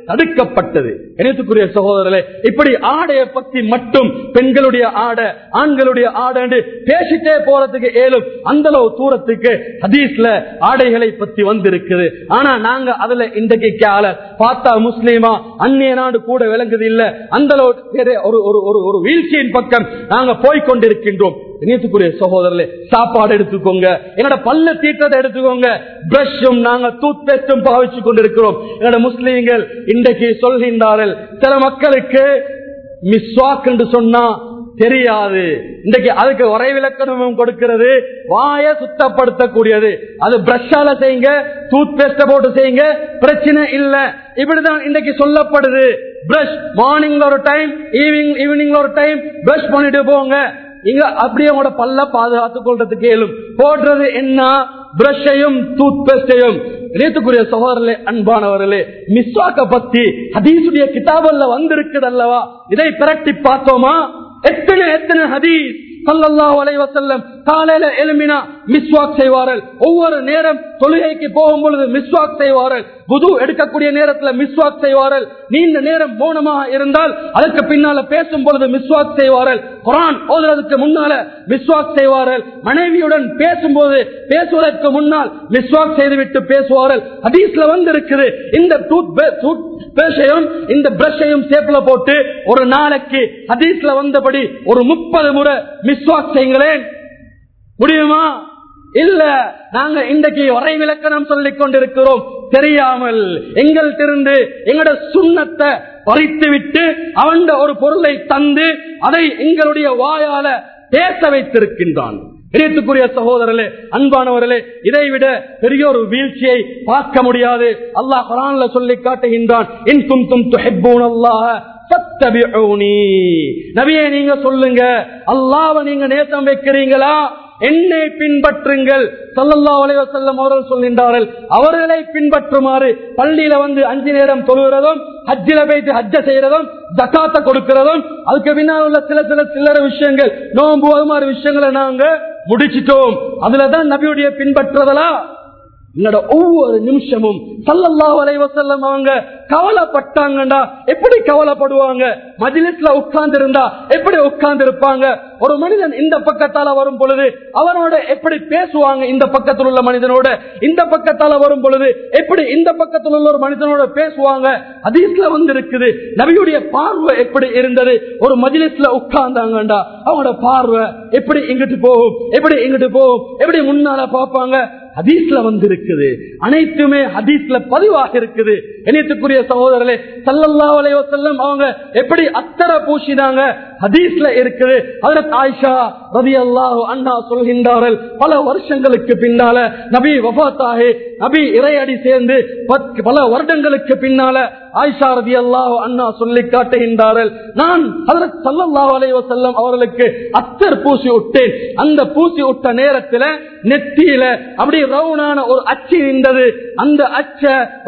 தடுக்கப்பட்டது. இணைத்துக்குரிய சகோதரர்களே, இப்படி ஆடையை பத்தி மட்டும் பெண்களுடைய ஆடை ஆண்களுடைய ஆடை பேசிட்டே போறதுக்கு ஏலும் அந்த அளவு தூரத்துக்கு ஹதீஸ்ல ஆடைகளை பத்தி வந்திருக்குது. ஆனா நாங்க அதுல இன்றைக்கு பார்த்தா முஸ்லீமா அந்நிய நாடு கூட விளங்குது இல்ல, அந்த ஒரு வீழ்ச்சியின் பக்கம் நாங்க போய்கொண்டிருக்கின்றோம். இணைத்துக்குரிய சகோதரர்களே, சாப்பாடு எடுத்துக்கோங்க, என்னோட பல்ல தீட்டத்தை எடுத்துக்கோங்க, பிரஷும் நாங்க டூத் பேஸ்டும் பாவிச்சு கொண்டிருக்கிறோம். என்னோட முஸ்லீம்கள் இன்றைக்கு சொல்கின்றார்கள், சில மக்களுக்கு மிஸ்வாக் என்று சொன்னா தெரியாது. இன்றைக்கு அதுக்கு ஒரே விளக்கணமும் கொடுக்கிறது, வாயை சுத்தப்படுத்தக்கூடியது. அது பிரஷால செய்யுங்க, டூத் பேஸ்ட போட்டு செய்யுங்க, பிரச்சனை இல்ல. இப்படிதான் இன்றைக்கு சொல்லப்படுது. பிரஷ் மார்னிங்ல ஒரு டைம், ஈவினிங்ல ஒரு டைம் பிரஷ் பண்ணிட்டு போங்க. இங்க அப்படியே உங்களோட பல்ல பாதுகாத்துக் கொள்றதுக்கு ஏலும். போடுறது என்ன? பிரஷையும் டூத் பேஸ்டையும். நேத்துக்குரிய சகோதரர்களே, அன்பானவர்களே, மிஸ்வாக்க பத்தி ஹதீசுடைய கிதாபல்ல வந்திருக்குது அல்லவா? இதை பிரட்டி பார்த்தோமா? எத்தனை ஹதீஸ் ஸல்லல்லாஹு அலைஹி வஸல்லம் காலையில எழும்பினா மிஸ்வாக் செய்வார்கள். ஒவ்வொரு நேரம் தொழுகைக்கு போகும் பொழுது மிஸ்வாக் செய்வார்கள். வுது எடுக்கக்கூடிய நேரத்தில் மிஸ்வாக் செய்வார்கள். நீண்ட நேரம் மௌனமாக இருந்தால் அதற்கு பின்னால பேசும் பொழுது மிஸ்வாக் செய்வார்கள். குர்ஆன் ஓதுறதுக்கு முன்னால மிஸ்வாக் செய்வார்கள். மனைவியுடன் பேசும்போது பேசுவதற்கு முன்னால் மிஸ்வாக் செய்துவிட்டு பேசுவார்கள். ஹதீஸ்ல வந்து இருக்குது. இந்த பேஷையும் இந்த பிரஷையும் சேப்ல போட்டு ஒரு நாளைக்கு ஹதீஸ்ல வந்தபடி ஒரு 30 முறை மிஸ்வாக் செய்யுங்களேன். முடியுமா? இல்ல. நாங்க இன்றைக்கு ஒரே விளக்கணம் சொல்லிக் கொண்டிருக்கிறோம். தெரியாமல் எங்கள்கிட்ட எங்களோட சுண்ணத்தை பறித்து விட்டு அவன் ஒரு பொருளை தந்து அதை எங்களுடைய வாயால பேச வைத்திருக்கின்றான். இணைத்துக்குரிய சகோதரர்களே, அன்பானவர்களே, இதைவிட பெரிய ஒரு வீழ்ச்சியை பார்க்க முடியாது. அல்லாஹ் குர்ஆன்ல சொல்லி காட்டுகின்றான், இன் குன்தும் துஹிப்பூனல்லாஹ ஃபத்தபிஊனி. நபியே, நீங்க சொல்லுங்க, அல்லாஹ்வை நீங்க நேசம் வைக்கிறீங்களா? என்னை பின்பற்றுங்கள். ஸல்லல்லாஹு அலைஹி வஸல்லம் அவர்கள் சொல்கின்றார்கள், அவர்களை பின்பற்றுமாறு பள்ளியில வந்து 5 நேரம் தொழுகிறதும், ஹஜ்ஜில போயிட்டு ஹஜ்ஜ செய்யறதும், ஜகாத்த கொடுக்கிறதும், அதுக்கு பின்னால் உள்ள சில விஷயங்கள், நோன்பு, அது மாதிரி விஷயங்களை நாங்க முடிச்சிட்டோம். அதுலதான் நபியுடைய பின்பற்றுதலா? என்னோட ஒவ்வொரு நிமிஷமும் ஸல்லல்லாஹு அலைஹி வஸல்லம் அவங்க கவலைப்பட்டாங்கடா. எப்படி கவலைப்படுவாங்க? மஜ்லிஸ்ல உட்கார்ந்து இருந்தா எப்படி உட்கார்ந்து இருப்பாங்க? ஒரு மனிதன் இந்த பக்கத்தால வரும் பொழுது அவனோட எப்படி பேசுவாங்க? இந்த பக்கத்தில் உள்ள மனிதனோட இந்த பக்கத்தால வரும் பொழுது எப்படி இந்த பக்கத்தில் உள்ள ஒரு மனிதனோட பேசுவாங்க? ஹதீஸ்ல வந்து இருக்குது. நபியுடைய பார்வை எப்படி இருந்தது? ஒரு மஜ்லிஸ்ல உட்கார்ந்தாங்கடா, அவங்களோட பார்வை எப்படி இங்கிட்டு போகும், எப்படி இங்கிட்டு போகும், எப்படி முன்னால பார்ப்பாங்க? ஹதீஸ்ல வந்து இருக்குது. அனைத்துமே ஹதீஸ்ல பதிவாக இருக்குது. இணையத்துக்குரிய சகோதரர்களே, ஸல்லல்லாஹு அலைஹி வஸல்லம் அவங்க எப்படி அத்தரை பூசினாங்க? ஹதீஸ்ல இருக்குது. ஹஜ்ரத் ஆயிஷா ரலியல்லாஹு அன்ஹா சொல்கின்றார்கள், பல வருஷங்களுக்கு பின்னால நபி வஃபாத்தாகி நபி இறையடி சேர்ந்து பல வருடங்களுக்கு பின்னால ஆயிஷா ரலியல்லாஹு அன்ஹா சொல்லி காட்டுகின்றார்கள், நான் ஹஜ்ரத் ஸல்லல்லாஹு அலைஹி வஸல்லம் அவர்களுக்கு அத்தர் பூசி விட்டேன். அந்த பூசி விட்ட நேரத்தில் நெத்தியில அப்படி ரவுனான ஒரு அச்சு இருந்தது. அந்த அச்ச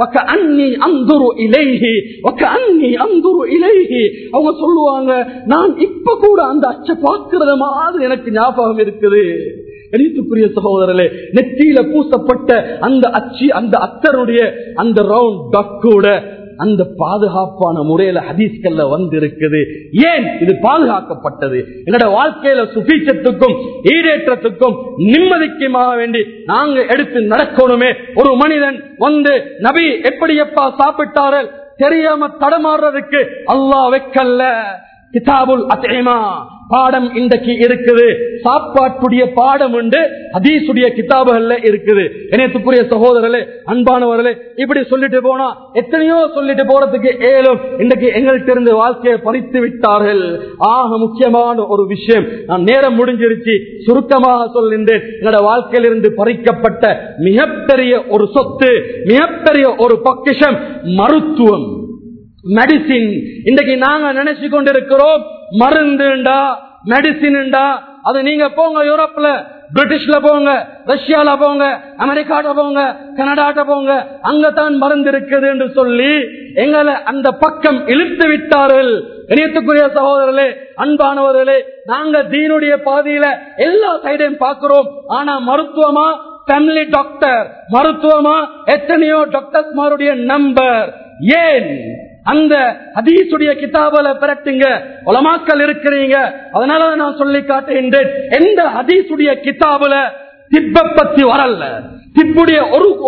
அவங்க சொல்லுவாங்க, நான் இப்ப கூட அந்த அச்சை பார்க்கிறது மாதிரி எனக்கு ஞாபகம் இருக்குது. கணித்துக்குரிய சகோதரர்களே, நெத்தியில பூசப்பட்ட அந்த அச்சு, அந்த அத்தருடைய அந்த ரவுண்ட் டக்கோட அந்த பாதுகாப்பான முறையில ஹதீஸ்கள்ல வந்திருக்குது. ஏன் இது பாதுகாக்கப்பட்டது? என்னோட வாழ்க்கையில சுபீட்சத்துக்கும் ஈடேற்றத்துக்கும் நிம்மதிக்குமாக வேண்டி நாங்க எடுத்து நடக்கணுமே. ஒரு மனிதன் வந்து நபி எப்படி எப்பா சாப்பிட்டார்கள் தெரியாம தடமாறுறதுக்கு அல்லாஹ் வைக்கல்ல. கிதாபுல் அத்இமா பாடம் இன்றைக்கு இருக்குது. சாப்பாட்டுடைய பாடம் உண்டு, ஹதீசுடைய கிதாபுகள்ல இருக்குது. இணையத்துக்குரிய சகோதரர்களே, அன்பானவர்களே, இப்படி சொல்லிட்டு போனா எத்தனையோ சொல்லிட்டு போறதுக்கு ஏலும். இன்றைக்கு எங்கள்கிட்ட இருந்து வாழ்க்கையை பறித்து விட்டார்கள். ஆக முக்கியமான ஒரு விஷயம், நான் நேரம் முடிஞ்சிருச்சு, சுருக்கமாக சொல்கின்றேன். என்னோட வாழ்க்கையிலிருந்து பறிக்கப்பட்ட மிகப்பெரிய ஒரு சொத்து, மிகப்பெரிய ஒரு பொக்கிஷம் மருத்துவம், மெடிசின். இன்றைக்கு நாங்க நினைச்சு கொண்டிருக்கிறோம் மருந்துண்டா மெடிசின்டா, அது நீங்க போங்க யூரோப்ல, பிரிட்டிஷ்ல போங்க, ரஷ்யால போங்க, அமெரிக்காட்ட போங்க, கனடாட்ட போங்க, அங்கதான் மருந்து இருக்குது என்று சொல்லி எங்களை அந்த பக்கம் இழுத்து விட்டார்கள். இணையத்துக்குரிய சகோதரர்களே, அன்பானவர்களே, நாங்க தீனுடைய பாதையில எல்லா சைடையும் பார்க்கிறோம். ஆனா மருத்துவமா, ஃபேமிலி டாக்டர் மருத்துவமா, எத்தனையோ டாக்டர்ஸ்மாருடைய நம்பர். ஏன் அந்த ஹதீஸுடைய கிதாபுல பிரட்டுங்க. உலமாக்கள் இருக்கிறீங்க, அதனால நான் சொல்லி காட்டுகின்றேன். எந்த ஹதீஸுடைய கிதாபுல திப்ப பத்தி வரல, திப்புடைய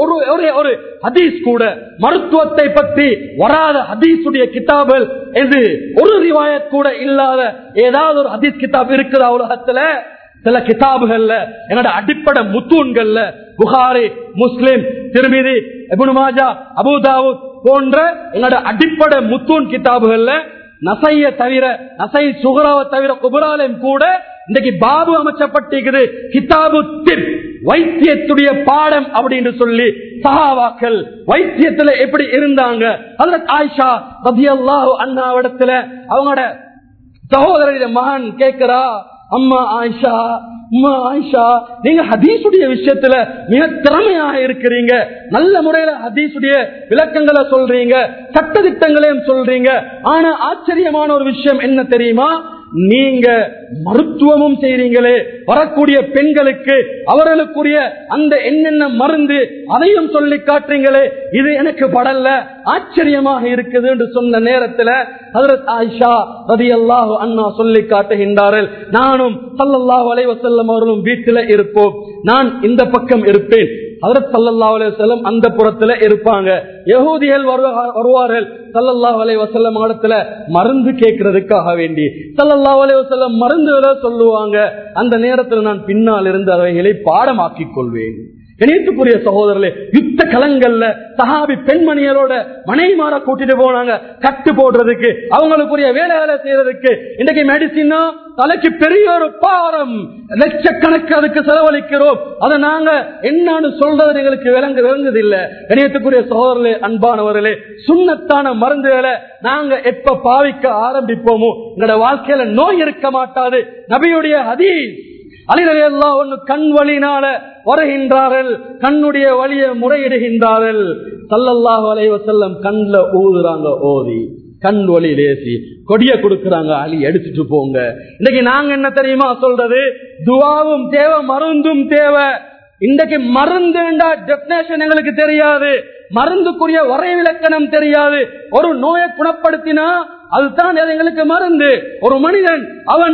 ஒரு ஹதீஸ் கூட மருத்துவத்தை பற்றி வராத ஹதீஸுடைய கிதாபுகள் எது ஒரு ரிவாயத் கூட இல்லாத ஏதாவது ஒரு ஹதீஸ் கிதாப் இருக்குதா உலகத்துல? சில கிதாபுகள்ல என்னோட அடிப்படை முத்தூன்கள்ல Bukhari, Muslim, Tirmidhi, Ibn Majah, Abu Dawood போன்ற என்னோட அடிப்படை முத்தூன் கிதாபுகள்ல நசைய தவிர, நசை சுகராவை தவிர குபுராலையும் கூட இன்னைக்கு பாபு அமைச்சப்பட்டிருக்குது கிதாபு திப், வைத்தியத்துடைய பாடம் அப்படின்னு சொல்லி சஹாபாக்கள் வைத்தியத்துல எப்படி இருந்தாங்க. ஹஜ்ரத் ஆயிஷா ரலியல்லாஹு அன்ஹா இடத்துல அவங்களோட சகோதரருடைய மகன் கேட்கிறா, அம்மா ஆயிஷா, அம்மா ஆயிஷா, நீங்க ஹதீஸுடைய விஷயத்துல மிக திறமையாக இருக்கிறீங்க, நல்ல முறையில ஹதீஸுடைய விளக்கங்களை சொல்றீங்க, சட்ட திட்டங்களையும் சொல்றீங்க. ஆனா ஆச்சரியமான ஒரு விஷயம் என்ன தெரியுமா? நீங்க மருத்துவமும் செய்றீங்களே, வரக்கூடிய பெண்களுக்கு அவர்களுக்குரிய அந்த என்னென்ன மருந்து அதையும் சொல்லி காட்டுறீங்களே, இது எனக்கு படல, ஆச்சரியமாக இருக்குது என்று சொன்ன நேரத்தில் ஹஜ்ரத் ஆயிஷா ரலியல்லாஹு அன்ஹா சொல்லி காட்டுகின்றார்கள், நானும் ஸல்லல்லாஹு அலைஹி வஸல்லம் அவர்களும் வீட்டில் இருப்போம், நான் இந்த பக்கம் இருப்பேன், ஹஜ்ரத் ஸல்லல்லாஹு அலைஹி வஸல்லம் அந்த புறத்துல இருப்பாங்க. யஹூதிகள் வருவார்கள் ஸல்லல்லாஹு அலைஹி வஸல்லம் இடத்துல மருந்து கேட்கறதுக்காக வேண்டி. ஸல்லல்லாஹு அலைஹி வஸல்லம் மருந்துகளை சொல்லுவாங்க. அந்த நேரத்தில் நான் பின்னால் இருந்து அவைகளை பாடமாக்கிக் கொள்வேன். இணைத்துக்குரிய சகோதரர்களே, யுத்த களங்கள்ல சஹாபி பெண்மணிகளோட மனைவிமார கூட்டிட்டு போனாங்க கட்டு போடுறதுக்கு, அவங்களுக்குரிய வேலைகளை செய்யறதுக்கு. இன்றைக்கு மெடிசினா தலைக்கு பெரிய ஒரு பாரம், லட்சக்கணக்கு அதுக்கு செலவழிக்கிறோம். அதை நாங்க என்னன்னு சொல்றது எங்களுக்கு விளங்குது இல்ல. இணையத்துக்குரிய சகோதரர்களே, அன்பானவர்களே, சுண்ணத்தான மருந்துகளை நாங்க எப்ப பாவிக்க ஆரம்பிப்போமோ எங்களோட வாழ்க்கையில நோய் இருக்க மாட்டாது. நபியுடைய ஹதீஸ், அலி ரலியல்லாஹு அன்ஹு கண் வலினால வருகின்றார்கள், கண்ணுடைய வலியை முறையிடுகின்றார்கள். ஸல்லல்லாஹு அலைஹி வஸல்லம் கண்ல ஊதுறாங்க, ஓதி கண் வலி லேசி கொடிய கொடுக்கறாங்க, அலி எடுத்துட்டு போங்க. இன்னைக்கு நாங்க என்ன தெரியுமா சொல்றது? துஆவும் தேவை, மருந்தும் தேவை. இன்றைக்கு மருந்து டெபினேஷன் எங்களுக்கு தெரியாது, மருந்துக்குரிய வரைவிலக்கணம் தெரியாது. ஒரு நோயை குணப்படுத்தினா அதுதான் எங்களுக்கு மருந்து. ஒரு மனிதன்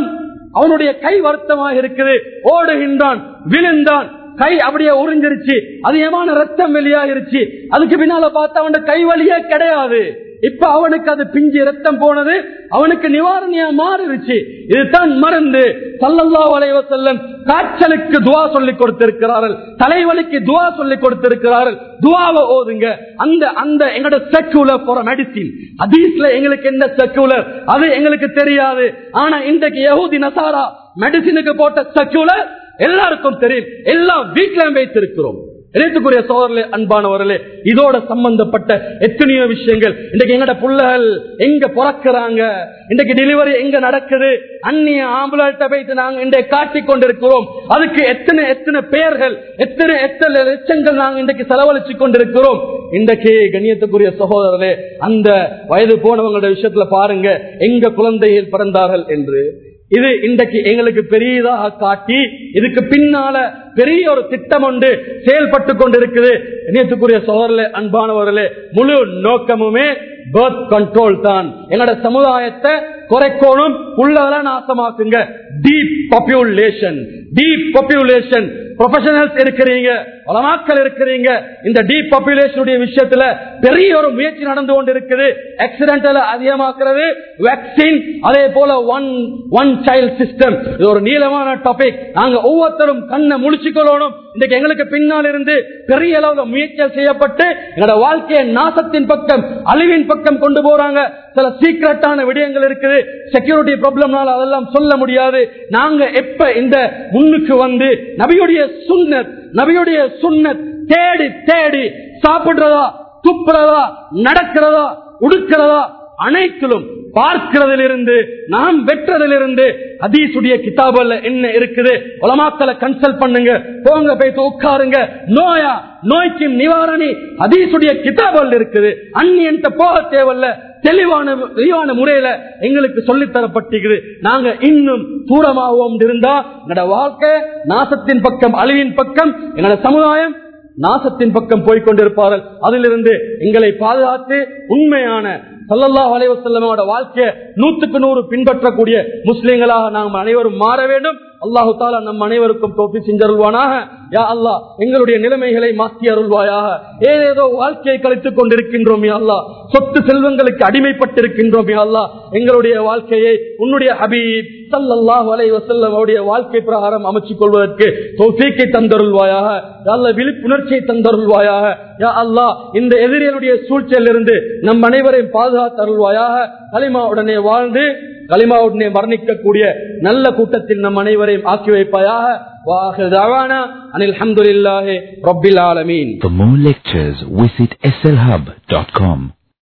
அவனுடைய கை வருத்தமாக இருக்குது, ஓடுகின்றான், விழுந்தான், கை அப்படியே உறிஞ்சிருச்சு, அதிகமான ரத்தம் வெளியாகிருச்சு. அதுக்கு பின்னால பார்த்தா அவன் கை வலியே கிடையாது. இப்ப அவனுக்கு அது பிஞ்சு ரத்தம் போனது, அவனுக்கு நிவாரணியா மாறிடுச்சு. இதுதான் மருந்து. ஸல்லல்லாஹு அலைஹி வஸல்லம் காய்ச்சலுக்கு துஆ சொல்லி கொடுத்திருக்கிறார்கள், தலைவலிக்கு துஆ சொல்லி கொடுத்திருக்கிறார்கள். துஆவை ஓதுங்க. அந்த எங்களோட செக்குலர் ஃபார் மெடிசின், ஹதீஸ்ல எங்களுக்கு என்ன செக்குலர் அது எங்களுக்கு தெரியாது. ஆனா இன்றைக்கு யஹூதி நசாரா மெடிசினுக்கு போட்ட செக்குலர் எல்லாருக்கும் தெரியும், எல்லாம் வீட்டிலும் வைத்திருக்கிறோம். இணைத்துக்குரிய சோதரர்களே, அன்பானவர்களே, இதோட சம்பந்தப்பட்ட எத்தனையோ விஷயங்கள். இன்றைக்கு எங்கட புள்ளைகள் எங்க பிறக்கிறாங்க, இன்றைக்கு டெலிவரி எங்க நடக்குது, அந்நிய ஆம்புலன்ஸை வைத்து நாங்க இன்றைக்கு காட்டிக் கொண்டிருக்கிறோம். அதுக்கு எத்தனை பெயர்கள், எத்தனை லட்சங்கள் நாங்க இன்றைக்கு செலவழிச்சு கொண்டிருக்கிறோம். இன்றைக்கு கண்ணியத்துக்குரிய சகோதரர்களே, அந்த வயது போனவங்களோட விஷயத்துல பாருங்க, எங்க குழந்தைகள் பிறந்தார்கள் என்று. இது இன்றைக்கு எங்களுக்கு பெரியதாக காட்டி இதுக்கு பின்னால பெரிய ஒரு திட்டம் ஒன்று செயல்பட்டு கொண்டிருக்குது. இணையத்துக்குரிய சகோதரர்களே, அன்பானவர்களே, முழு நோக்கமுமே பர்த் கண்ட்ரோல் தான். எங்களோட சமுதாயத்தை குறைக்கணும், உள்ளவரை நாசமாக்குங்க. டீப் பாப்புலேஷன் ப்ரொஃபஷனல்ஸ் இருக்கிறீங்க, உலமாக்கள் இருக்கிறீங்க. இந்த டீப் பாப்புலேஷன் விஷயத்துல பெரிய ஒரு முயற்சி நடந்து கொண்டு இருக்குது. ஆக்சிடென்டல் அதிகமாக்குறது, வேக்சின், அதே போல ஒன் சைல்ட் சிஸ்டம். இது ஒரு நீளமான டாபிக். நாங்க ஒவ்வொருத்தரும் கண்ணை முழிச்சுக்கொள்ளணும். இன்னைக்கு எங்களுக்கு பின்னால் இருந்து பெரிய அளவுல முயற்சிகள் செய்யப்பட்டு எங்களோட வாழ்க்கையை நாசத்தின் பக்கம், அழிவின் பக்கம் கொண்டு போறாங்க. சில சீக்கிரட்டான விடயங்கள் இருக்குது, செக்யூரிட்டி ப்ராப்ளம்னால அதெல்லாம் சொல்ல முடியாது. நாங்க எப்ப இந்த முன்னுக்கு வந்து நபியுடைய சுன்னத் தேடி தேடி சாப்பிடுறதா, துப்புறதா, நடக்கிறதா, உடுக்கிறதா, அனைத்திலும் பார்க்கிறதிலிருந்து நாம் வெற்றதிலிருந்து ஹதீஸுடைய கிதாபுல என்ன இருக்குது, உலமாக்களை கன்சல்ட் பண்ணுங்க, போங்க போயிட்டு உட்காருங்க. நோய்க்கு நிவாரணி ஹதீஸுடைய கிதாபுல இருக்குது. அந்நியன்ட்ட போக தேவையில்ல, தெளிவான முறையில எங்களுக்கு சொல்லித்தரப்பட்டிருக்குது. நாங்க இன்னும் தூரமாகவும் இருந்தா எங்களோட வாழ்க்கை நாசத்தின் பக்கம், அழிவின் பக்கம், எங்களோட சமுதாயம் நாசத்தின் பக்கம் போய்கொண்டிருப்பார்கள். அதிலிருந்து எங்களை பாதுகாத்து உண்மையான ஸல்லல்லாஹு அலைஹி வஸல்லமோட வாழ்க்கையை 100% பின்பற்றக்கூடிய முஸ்லிம்களாக நாம் அனைவரும் மாற வேண்டும். அல்லாஹு தஆலா நம் அனைவருக்கும் தௌஃபீக் செஞ்சருள்வானாக. யா அல்லாஹ், எங்களுடைய நிலைமைகளை மாற்றி அருள்வாயாக. ஏதேதோ வாழ்க்கையை கழித்துக் கொண்டிருக்கின்றோம் யா அல்லாஹ், சொத்து செல்வங்களுக்கு அடிமைப்பட்டிருக்கின்றோம் யா அல்லாஹ். எங்களுடைய வாழ்க்கையை உன்னுடைய ஹபீப் ஸல்லல்லாஹு அலைஹி வஸல்லம் அவருடைய வாழ்க்கை பிரகாரம் அமைச்சுக் கொள்வதற்கு தௌஃபீக்கை தந்தருள்வாயாக. யா அல்லாஹ், விழிப்புணர்ச்சியை தந்தருள்வாயாக. யா அல்லாஹ், இந்த எதிரிகளுடைய சூழ்ச்சியிலிருந்து நம் அனைவரையும் பாதுகாத்து அருள்வாயாக. கலிமாவுடனே வாழ்ந்து கலிமாவுடனே மரணிக்கக்கூடிய நல்ல கூட்டத்தில் நம் அனைவரையும் ஆக்கி வைப்பாயாக. வாஹிரு தஅவானா அனில் ஹம்துலில்லாஹி ரப்பில் ஆலமீன். For more lectures, visit slhub.com.